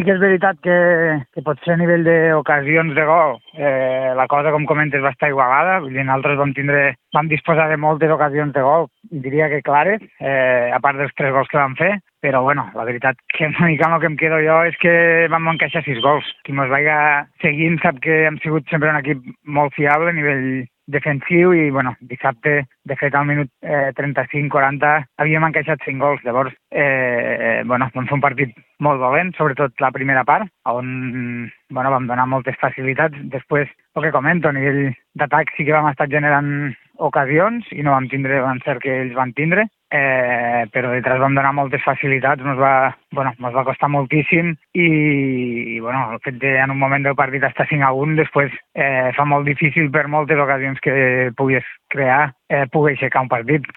Sí que és veritat que potser a nivell d'ocasions de gol la cosa, com comentes, va estar igualada. Vull dir, nosaltres vam disposar de moltes ocasions de gol, diria que clares, a part dels 3 gols que vam fer. Però, bueno, la veritat que una mica amb el que em quedo jo és que vam encaixar 6 gols. Qui mos vaiga seguint sap que hem sigut sempre un equip molt fiable a nivell defensiu i, bueno, dissabte, de fet, al minut 35-40 havíem encaixat 5 gols. Llavors, bueno, vam fer un partit molt dolent, sobretot la primera part, on, bueno, vam donar moltes facilitats. Després, el que comento, a nivell d'atac sí que vam estar generant ocasions i no vam tindre l'encert que ells van tindre, però detrás vam donar moltes facilitats, mos va costar moltíssim i bueno, el fet de en un moment del partit estar 5-1 després fa molt difícil per moltes ocasions que puguis crear poder aixecar un partit.